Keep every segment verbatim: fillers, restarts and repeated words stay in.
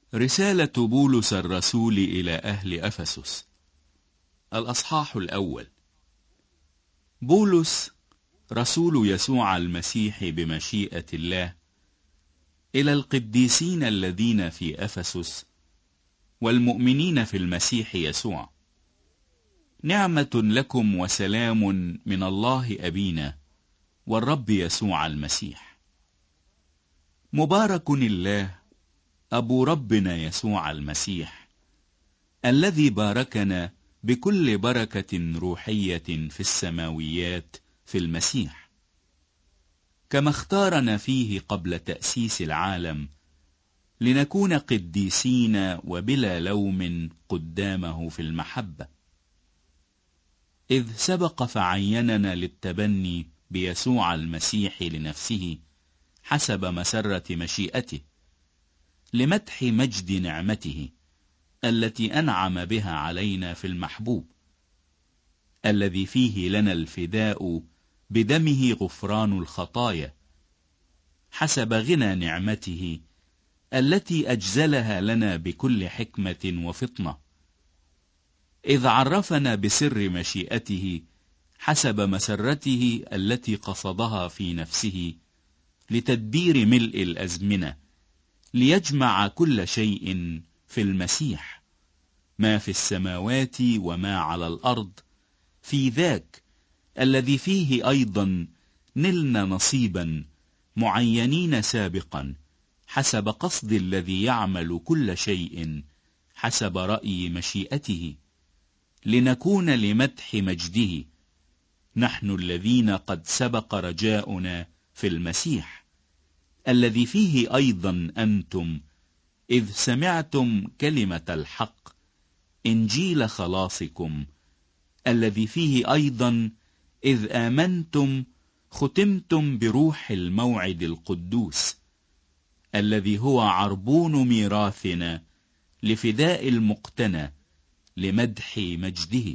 رسالة بولس الرسول إلى أهل أفسس، الأصحاح الأول. بولس رسول يسوع المسيح بمشيئة الله، إلى القديسين الذين في أفسس والمؤمنين في المسيح يسوع، نعمة لكم وسلام من الله أبينا والرب يسوع المسيح. مبارك الله أبو ربنا يسوع المسيح، الذي باركنا بكل بركة روحية في السماويات في المسيح، كما اختارنا فيه قبل تأسيس العالم لنكون قديسين وبلا لوم قدامه في المحبة، إذ سبق فعيننا للتبني بيسوع المسيح لنفسه حسب مسرة مشيئته، لمدح مجد نعمته التي أنعم بها علينا في المحبوب، الذي فيه لنا الفداء بدمه غفران الخطايا، حسب غنى نعمته التي أجزلها لنا بكل حكمة وفطنة، إذ عرفنا بسر مشيئته حسب مسرته التي قصدها في نفسه لتدبير ملء الأزمنة، ليجمع كل شيء في المسيح، ما في السماوات وما على الأرض، في ذاك الذي فيه أيضا نلنا نصيبا معينين سابقا حسب قصد الذي يعمل كل شيء حسب رأي مشيئته، لنكون لمدح مجده، نحن الذين قد سبق رجاؤنا في المسيح، الذي فيه أيضا أنتم إذ سمعتم كلمة الحق إنجيل خلاصكم، الذي فيه أيضا إذ آمنتم ختمتم بروح الموعد القدوس، الذي هو عربون ميراثنا لفداء المقتنى لمدح مجده.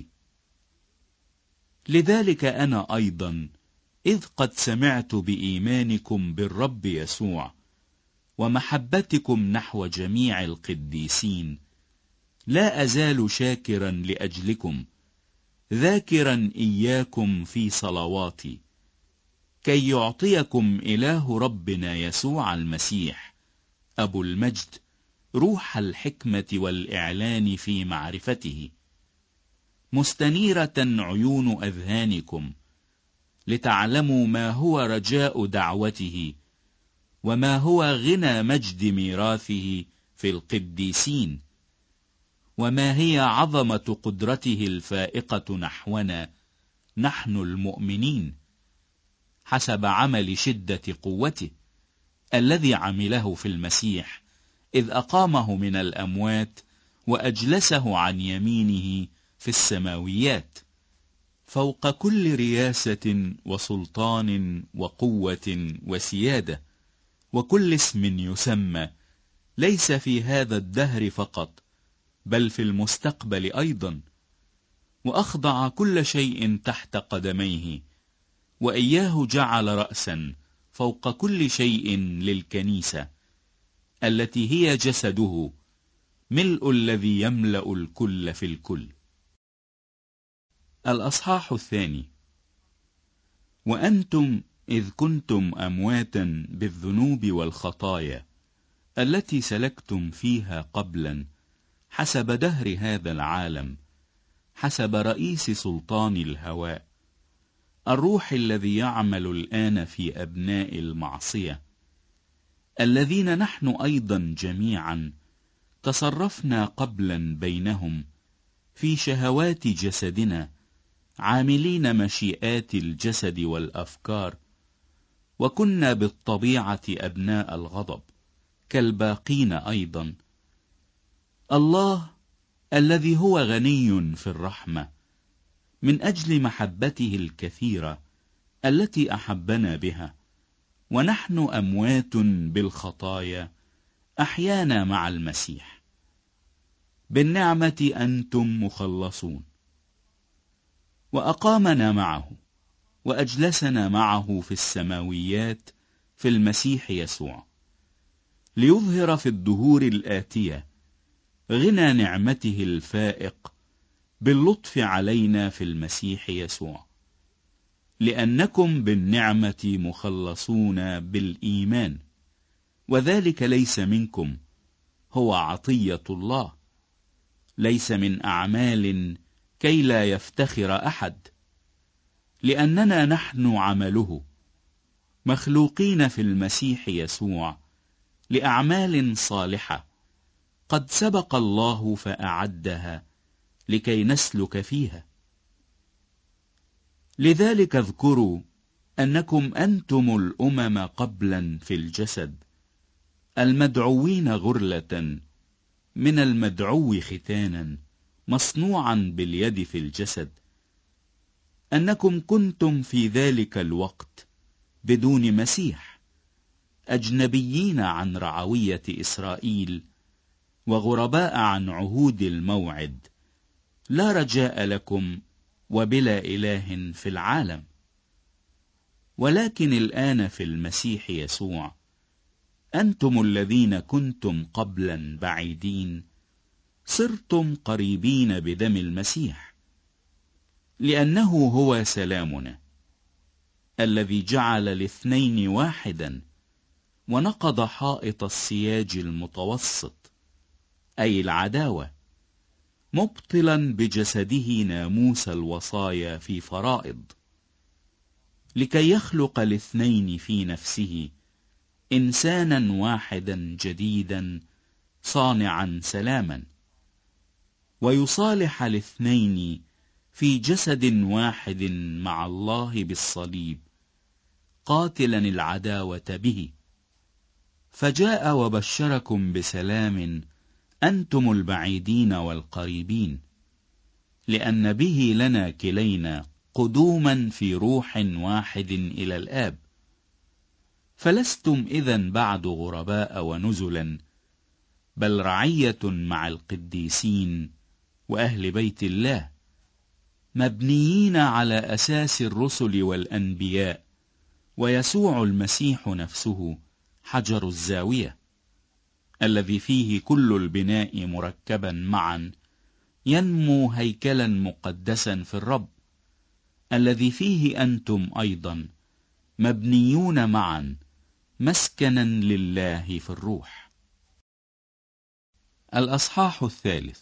لذلك أنا أيضا إذ قد سمعت بإيمانكم بالرب يسوع ومحبتكم نحو جميع القديسين، لا أزال شاكرا لأجلكم، ذاكرا إياكم في صلواتي، كي يعطيكم إله ربنا يسوع المسيح أبو المجد روح الحكمة والإعلان في معرفته، مستنيرة عيون أذهانكم، لتعلموا ما هو رجاء دعوته وما هو غنى مجد ميراثه في القديسين، وما هي عظمة قدرته الفائقة نحونا نحن المؤمنين، حسب عمل شدة قوته الذي عمله في المسيح إذ أقامه من الأموات وأجلسه عن يمينه في السماويات، فوق كل رياسة وسلطان وقوة وسيادة وكل اسم يسمى، ليس في هذا الدهر فقط بل في المستقبل أيضا، وأخضع كل شيء تحت قدميه، وإياه جعل رأسا فوق كل شيء للكنيسة، التي هي جسده، ملء الذي يملأ الكل في الكل. الأصحاح الثاني. وأنتم إذ كنتم أمواتا بالذنوب والخطايا التي سلكتم فيها قبلا حسب دهر هذا العالم، حسب رئيس سلطان الهواء، الروح الذي يعمل الآن في أبناء المعصية، الذين نحن أيضا جميعا تصرفنا قبلا بينهم في شهوات جسدنا، عاملين مشيئات الجسد والأفكار، وكنا بالطبيعة أبناء الغضب كالباقين أيضا. الله الذي هو غني في الرحمة من أجل محبته الكثيرة التي أحبنا بها ونحن أموات بالخطايا أحيانا مع المسيح، بالنعمة أنتم مخلصون، وأقامنا معه وأجلسنا معه في السماويات في المسيح يسوع، ليظهر في الدهور الآتية غنى نعمته الفائق باللطف علينا في المسيح يسوع، لأنكم بالنعمة مخلصون بالإيمان، وذلك ليس منكم، هو عطية الله، ليس من أعمال كي لا يفتخر أحد، لأننا نحن عمله مخلوقين في المسيح يسوع لأعمال صالحة قد سبق الله فأعدها لكي نسلك فيها. لذلك اذكروا أنكم أنتم الأمم قبلا في الجسد المدعوين غرلة من المدعو ختانا مصنوعا باليد في الجسد، أنكم كنتم في ذلك الوقت بدون مسيح، أجنبيين عن رعوية إسرائيل وغرباء عن عهود الموعد، لا رجاء لكم وبلا إله في العالم. ولكن الآن في المسيح يسوع أنتم الذين كنتم قبلا بعيدين صرتم قريبين بدم المسيح، لأنه هو سلامنا الذي جعل الاثنين واحدا ونقض حائط السياج المتوسط أي العداوة، مبطلا بجسده ناموس الوصايا في فرائض، لكي يخلق الاثنين في نفسه إنسانا واحدا جديدا صانعا سلاما، ويصالح الاثنين في جسد واحد مع الله بالصليب، قاتلا العداوة به، فجاء وبشركم بسلام أنتم البعيدين والقريبين، لأن به لنا كلينا قدوما في روح واحد إلى الآب، فلستم إذن بعد غرباء ونزلا، بل رعية مع القديسين وأهل بيت الله، مبنيين على أساس الرسل والأنبياء، ويسوع المسيح نفسه حجر الزاوية، الذي فيه كل البناء مركبا معا ينمو هيكلا مقدسا في الرب، الذي فيه أنتم أيضا مبنيون معا مسكنا لله في الروح. الأصحاح الثالث.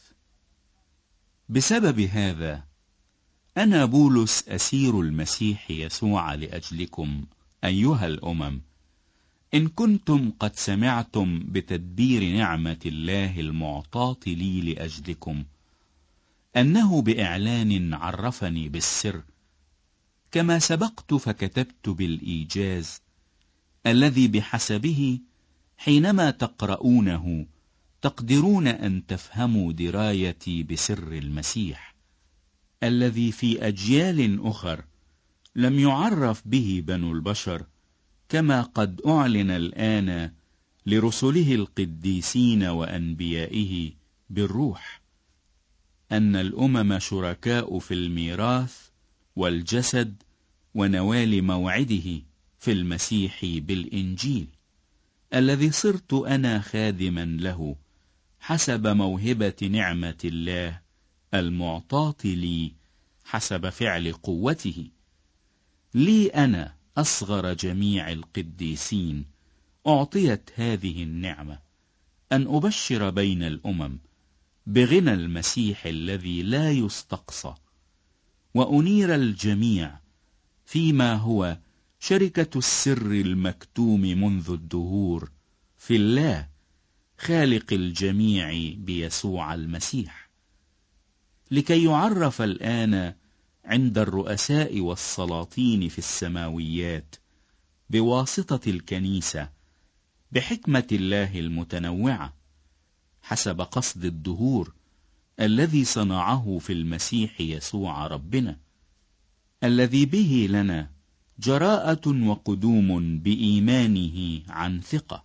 بسبب هذا أنا بولس أسير المسيح يسوع لأجلكم أيها الأمم، إن كنتم قد سمعتم بتدبير نعمة الله المعطاة لي لأجلكم، أنه بإعلان عرفني بالسر، كما سبقت فكتبت بالإيجاز الذي بحسبه حينما تقرؤونه تقدرون أن تفهموا درايتي بسر المسيح، الذي في أجيال أخر لم يعرف به بنو البشر، كما قد أعلن الآن لرسله القديسين وأنبيائه بالروح، أن الأمم شركاء في الميراث والجسد ونوال موعده في المسيح بالإنجيل، الذي صرت أنا خادما له حسب موهبة نعمة الله المعطاة لي حسب فعل قوته. لي أنا أصغر جميع القديسين أعطيت هذه النعمة، أن أبشر بين الأمم بغنى المسيح الذي لا يستقصى، وأنير الجميع فيما هو شركة السر المكتوم منذ الدهور في الله خالق الجميع بيسوع المسيح، لكي يعرف الآن عند الرؤساء والسلاطين في السماويات بواسطة الكنيسة بحكمة الله المتنوعة حسب قصد الدهور الذي صنعه في المسيح يسوع ربنا، الذي به لنا جراءة وقدوم بإيمانه عن ثقة.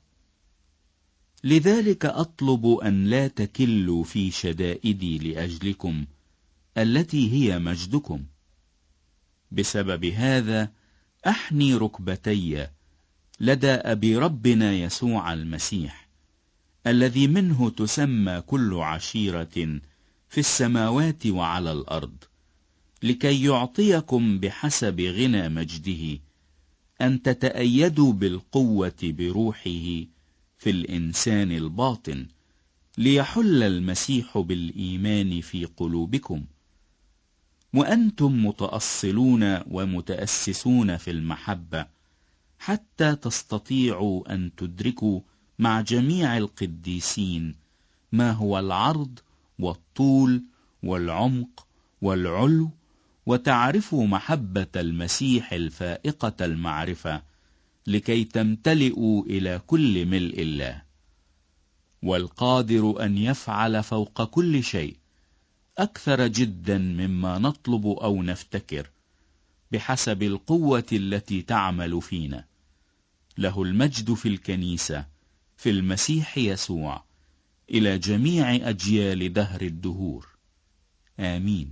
لذلك أطلب أن لا تكلوا في شدائدي لأجلكم التي هي مجدكم. بسبب هذا أحني ركبتي لدى أبي ربنا يسوع المسيح، الذي منه تسمى كل عشيرة في السماوات وعلى الأرض، لكي يعطيكم بحسب غنى مجده أن تتأيدوا بالقوة بروحه في الإنسان الباطن، ليحل المسيح بالإيمان في قلوبكم، وأنتم متأصلون ومتأسسون في المحبة، حتى تستطيعوا أن تدركوا مع جميع القديسين ما هو العرض والطول والعمق والعلو، وتعرفوا محبة المسيح الفائقة المعرفة، لكي تمتلئوا إلى كل ملء الله، والقادر أن يفعل فوق كل شيء أكثر جدا مما نطلب أو نفتكر، بحسب القوة التي تعمل فينا. له المجد في الكنيسة في المسيح يسوع إلى جميع أجيال دهر الدهور، آمين.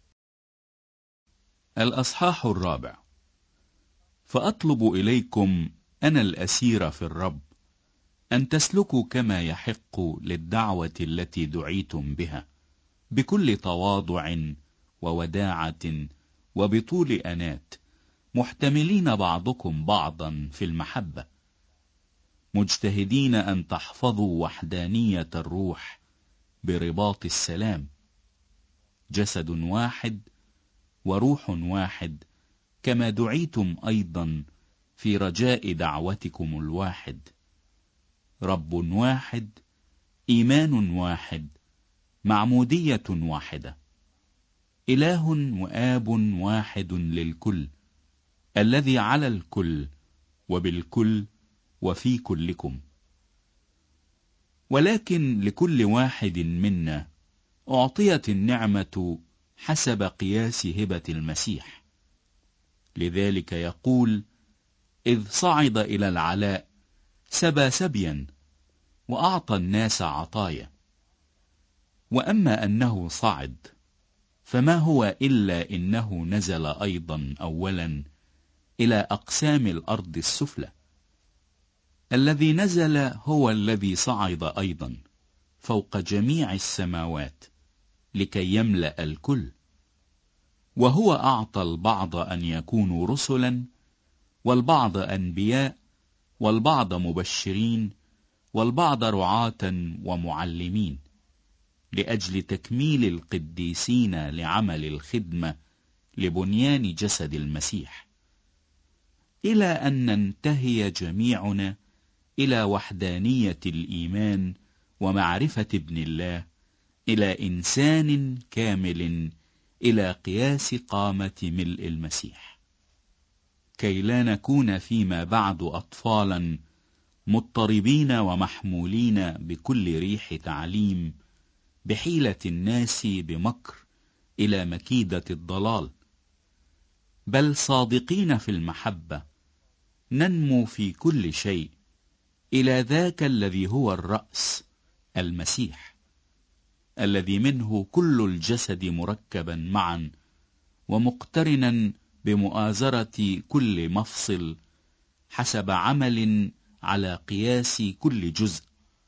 الأصحاح الرابع. فأطلب إليكم أنا الأسير في الرب أن تسلكوا كما يحق للدعوة التي دعيتم بها، بكل تواضع ووداعة وبطول أنات، محتملين بعضكم بعضا في المحبة، مجتهدين أن تحفظوا وحدانية الروح برباط السلام، جسد واحد وروح واحد، كما دعيتم أيضا في رجاء دعوتكم الواحد، رب واحد، إيمان واحد، معمودية واحدة، إله وآب واحد للكل، الذي على الكل وبالكل وفي كلكم. ولكن لكل واحد منا أعطيت النعمة حسب قياس هبة المسيح. لذلك يقول: إذ صعد إلى العلاء سبى سبيا وأعطى الناس عطايا. وأما أنه صعد، فما هو إلا إنه نزل أيضا أولا إلى أقسام الأرض السفلى. الذي نزل هو الذي صعد أيضا فوق جميع السماوات لكي يملأ الكل. وهو أعطى البعض أن يكونوا رسلا، والبعض أنبياء، والبعض مبشرين، والبعض رعاة ومعلمين، لأجل تكميل القديسين لعمل الخدمة لبنيان جسد المسيح، إلى أن ننتهي جميعنا إلى وحدانية الإيمان ومعرفة ابن الله، إلى إنسان كامل، إلى قياس قامة ملء المسيح، كي لا نكون فيما بعد أطفالا مضطربين ومحمولين بكل ريح تعليم، بحيلة الناس بمكر إلى مكيدة الضلال، بل صادقين في المحبة ننمو في كل شيء إلى ذاك الذي هو الرأس، المسيح، الذي منه كل الجسد مركبا معا ومقترنا بمؤازرة كل مفصل حسب عمل على قياس كل جزء،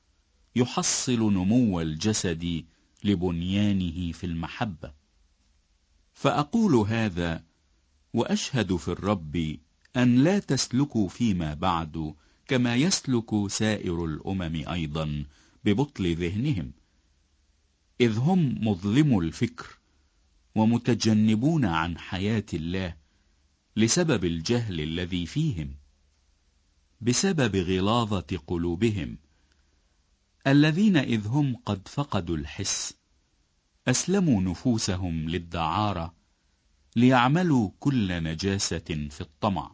يحصل نمو الجسد لبنيانه في المحبة. فأقول هذا وأشهد في الرب أن لا تسلكوا فيما بعد كما يسلك سائر الأمم أيضا ببطل ذهنهم، إذ هم مظلمو الفكر ومتجنبون عن حياة الله لسبب الجهل الذي فيهم، بسبب غلاظة قلوبهم، الذين إذ هم قد فقدوا الحس أسلموا نفوسهم للدعارة، ليعملوا كل نجاسة في الطمع.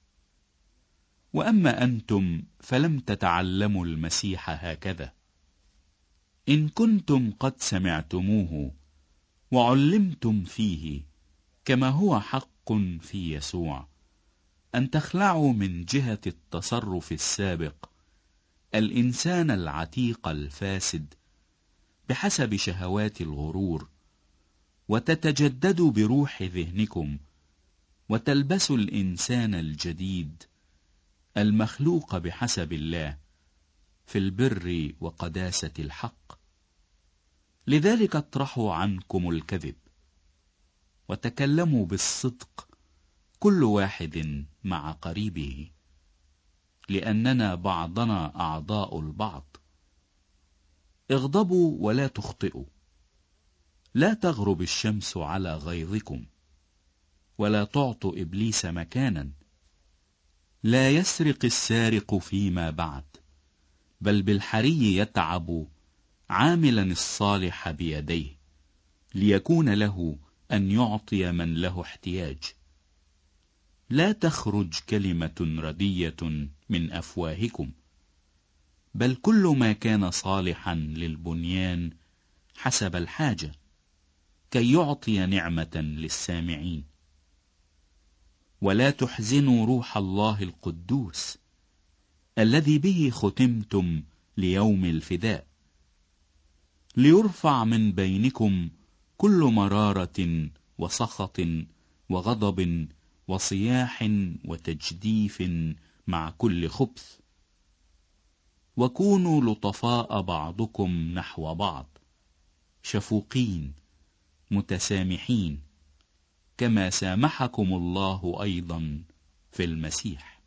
وأما أنتم فلم تتعلموا المسيح هكذا، إن كنتم قد سمعتموه وعلمتم فيه كما هو حق في يسوع، أن تخلعوا من جهة التصرف السابق الإنسان العتيق الفاسد بحسب شهوات الغرور، وتتجددوا بروح ذهنكم، وتلبسوا الإنسان الجديد المخلوق بحسب الله في البر وقداسة الحق. لذلك اطرحوا عنكم الكذب، وتكلموا بالصدق كل واحد مع قريبه، لأننا بعضنا أعضاء البعض. اغضبوا ولا تخطئوا، لا تغرب الشمس على غيظكم، ولا تعطوا إبليس مكانا. لا يسرق السارق فيما بعد، بل بالحري يتعب عاملا الصالح بيديه، ليكون له أن يعطي من له احتياج. لا تخرج كلمة ردية من أفواهكم، بل كل ما كان صالحا للبنيان حسب الحاجة، كي يعطي نعمة للسامعين. ولا تحزنوا روح الله القدوس، الذي به ختمتم ليوم الفداء، ليرفع من بينكم كل مرارة وسخط وغضب وصياح وتجديف مع كل خبث. وكونوا لطفاء بعضكم نحو بعض، شفوقين متسامحين، كما سامحكم الله أيضا في المسيح.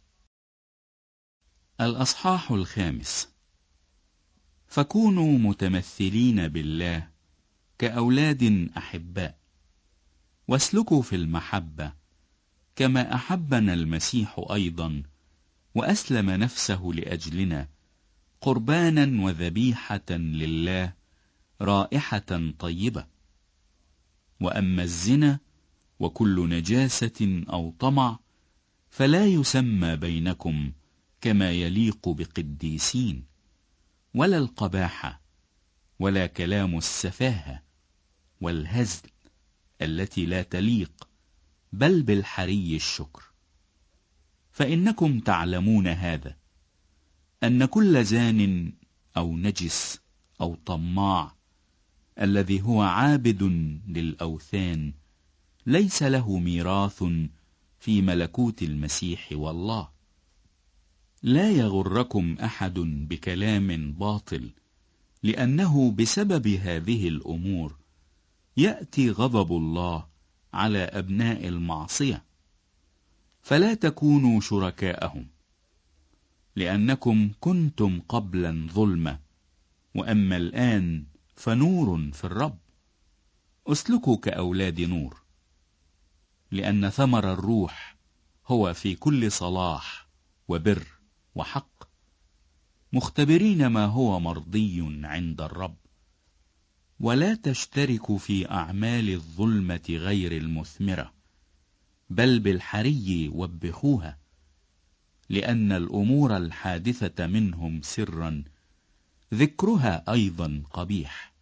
الأصحاح الخامس. فكونوا متمثلين بالله كأولاد أحباء، واسلكوا في المحبة كما أحبنا المسيح أيضا، وأسلم نفسه لأجلنا قربانا وذبيحة لله رائحة طيبة. وأما الزنا وكل نجاسة أو طمع فلا يسمى بينكم كما يليق بقديسين، ولا القباحة، ولا كلام السفاهة والهزل التي لا تليق، بل بالحري الشكر. فإنكم تعلمون هذا، أن كل زان أو نجس أو طماع الذي هو عابد للأوثان ليس له ميراث في ملكوت المسيح والله. لا يغركم أحد بكلام باطل، لأنه بسبب هذه الأمور يأتي غضب الله على أبناء المعصية. فلا تكونوا شركاءهم، لأنكم كنتم قبلا ظلمة، وأما الآن فنور في الرب. اسلكوا كأولاد نور، لأن ثمر الروح هو في كل صلاح وبر وحق، مختبرين ما هو مرضي عند الرب. ولا تشتركوا في أعمال الظلمة غير المثمرة، بل بالحري وبخوها، لأن الأمور الحادثة منهم سرا ذكرها أيضا قبيح.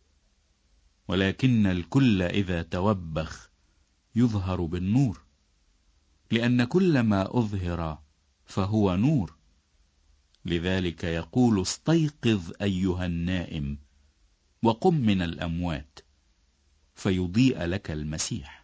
ولكن الكل إذا توبخ يظهر بالنور، لأن كل ما أظهر فهو نور. لذلك يقول: استيقظ أيها النائم، وقم من الأموات، فيضيء لك المسيح.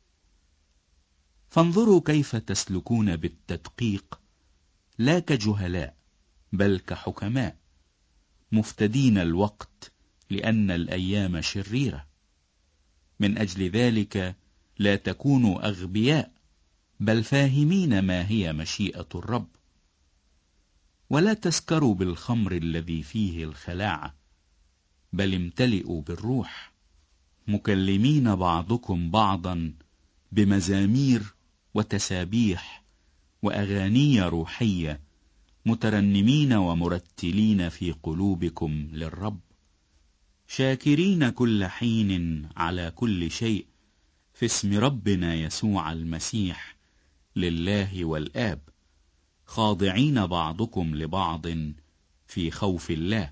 فانظروا كيف تسلكون بالتدقيق، لا كجهلاء بل كحكماء، مفتدين الوقت، لأن الأيام شريرة. من أجل ذلك لا تكونوا أغبياء، بل فاهمين ما هي مشيئة الرب. ولا تسكروا بالخمر الذي فيه الخلاعة، بل امتلئوا بالروح، مكلمين بعضكم بعضا بمزامير وتسابيح وأغاني روحية، مترنمين ومرتلين في قلوبكم للرب، شاكرين كل حين على كل شيء في اسم ربنا يسوع المسيح لله والآب، خاضعين بعضكم لبعض في خوف الله.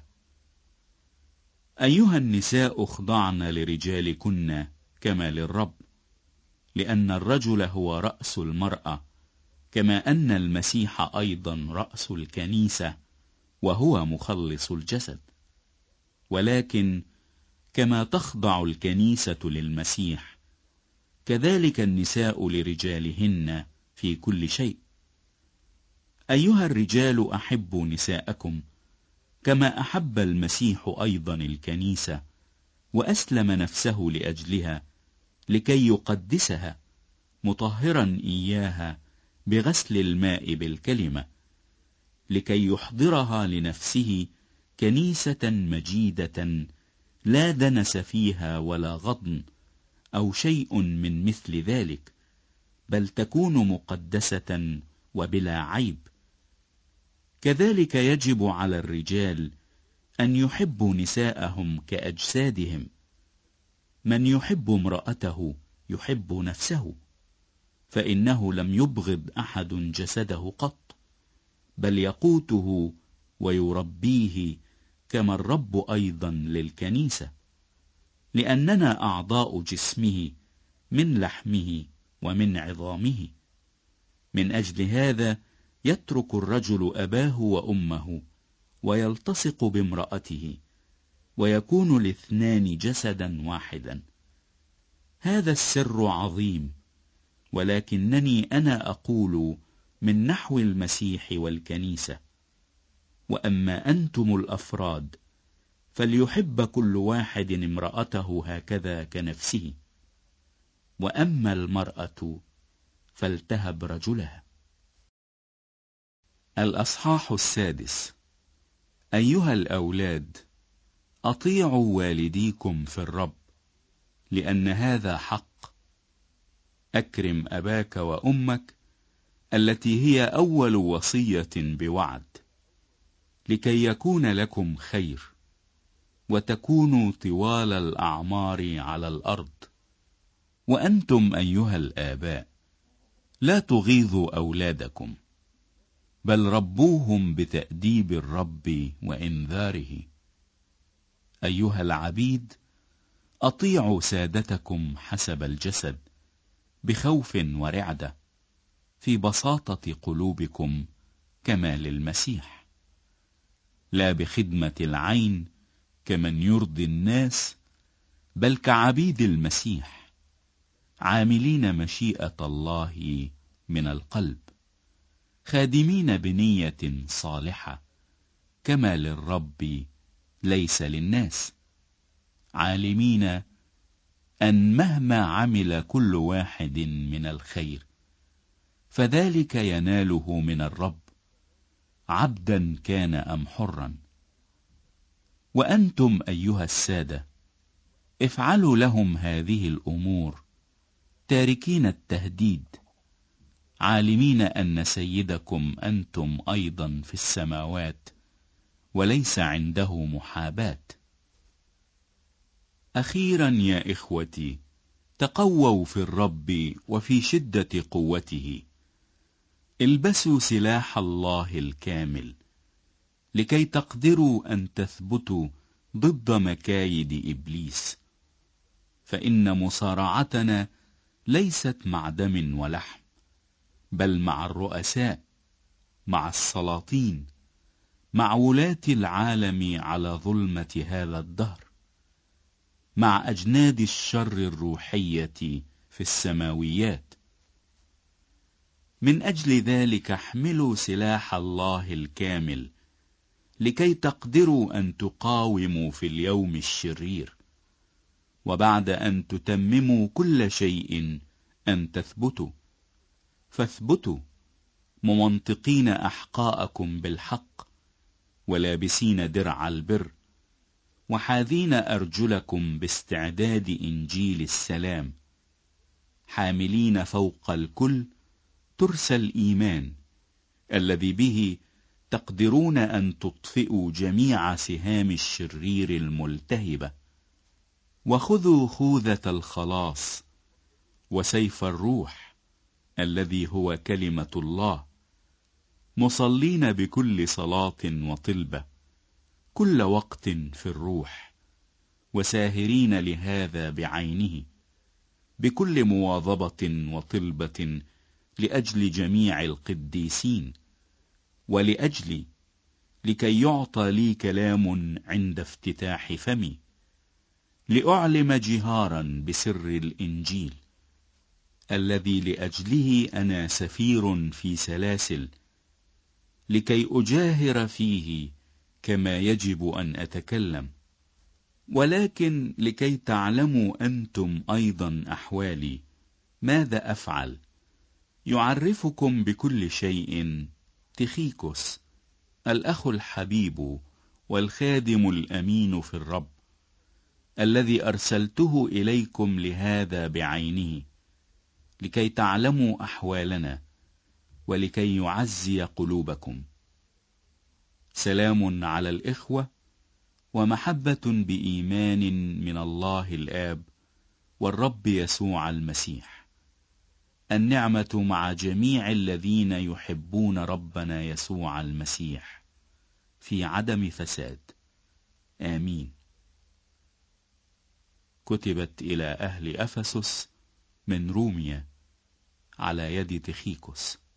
أيها النساء اخضعن لرجالكن كما للرب، لأن الرجل هو رأس المرأة، كما أن المسيح أيضا رأس الكنيسة، وهو مخلص الجسد. ولكن كما تخضع الكنيسة للمسيح، كذلك النساء لرجالهن في كل شيء. أيها الرجال أحبوا نساءكم، كما أحب المسيح أيضا الكنيسة وأسلم نفسه لأجلها لكي يقدسها، مطهرا إياها بغسل الماء بالكلمة، لكي يحضرها لنفسه كنيسة مجيدة لا دنس فيها ولا غضن أو شيء من مثل ذلك، بل تكون مقدسة وبلا عيب. كذلك يجب على الرجال أن يحبوا نساءهم كأجسادهم. من يحب امرأته يحب نفسه، فإنه لم يبغض أحد جسده قط، بل يقوته ويربيه كما الرب أيضا للكنيسة، لأننا أعضاء جسمه من لحمه ومن عظامه. من أجل هذا يترك الرجل أباه وأمه ويلتصق بامرأته، ويكون الاثنان جسدا واحدا. هذا السر عظيم، ولكنني أنا أقول من نحو المسيح والكنيسة. وأما أنتم الأفراد فليحب كل واحد امرأته هكذا كنفسه، وأما المرأة فلتهب رجلها. الأصحاح السادس. أيها الأولاد، أطيعوا والديكم في الرب، لأن هذا حق. أكرم أباك وأمك التي هي أول وصية بوعد، لكي يكون لكم خير وتكونوا طوال الأعمار على الأرض. وأنتم أيها الآباء لا تغيظوا أولادكم، بل ربوهم بتأديب الرب وإنذاره. أيها العبيد أطيعوا سادتكم حسب الجسد بخوف ورعدة، في بساطة قلوبكم كما للمسيح، لا بخدمة العين كمن يرضي الناس، بل كعبيد المسيح، عاملين مشيئة الله من القلب، خادمين بنية صالحة كما للرب ليس للناس، عالمين أن مهما عمل كل واحد من الخير فذلك يناله من الرب، عبدا كان أم حرا. وأنتم أيها السادة افعلوا لهم هذه الأمور تاركين التهديد، عالمين أن سيدكم أنتم أيضا في السماوات وليس عنده محاباة. أخيرا يا إخوتي، تقووا في الرب وفي شدة قوته، البسوا سلاح الله الكامل، لكي تقدروا أن تثبتوا ضد مكايد إبليس. فإن مصارعتنا ليست مع دم ولحم، بل مع الرؤساء، مع السلاطين، مع ولاة العالم على ظلمة هذا الدهر، مع أجناد الشر الروحية في السماويات. من أجل ذلك احملوا سلاح الله الكامل، لكي تقدروا أن تقاوموا في اليوم الشرير، وبعد أن تتمموا كل شيء أن تثبتوا. فاثبتوا ممنطقين أحقاءكم بالحق، ولابسين درع البر، وحاذين أرجلكم باستعداد إنجيل السلام، حاملين فوق الكل ترس الإيمان، الذي به تقدرون أن تطفئوا جميع سهام الشرير الملتهبة. وخذوا خوذة الخلاص وسيف الروح الذي هو كلمة الله، مصلين بكل صلاة وطلبة كل وقت في الروح، وساهرين لهذا بعينه بكل مواظبة وطلبة لأجل جميع القديسين، ولأجلي، لكي يعطى لي كلام عند افتتاح فمي، لأعلم جهارا بسر الإنجيل الذي لأجله أنا سفير في سلاسل، لكي أجاهر فيه كما يجب أن أتكلم، ولكن لكي تعلموا أنتم أيضا أحوالي ماذا أفعل. يعرفكم بكل شيء تخيكوس، الأخ الحبيب والخادم الأمين في الرب، الذي أرسلته إليكم لهذا بعينه، لكي تعلموا أحوالنا ولكي يعزي قلوبكم. سلام على الإخوة ومحبة بإيمان من الله الآب والرب يسوع المسيح. النعمة مع جميع الذين يحبون ربنا يسوع المسيح في عدم فساد. آمين. كتبت إلى أهل أفسس من روميا على يد تخيكوس.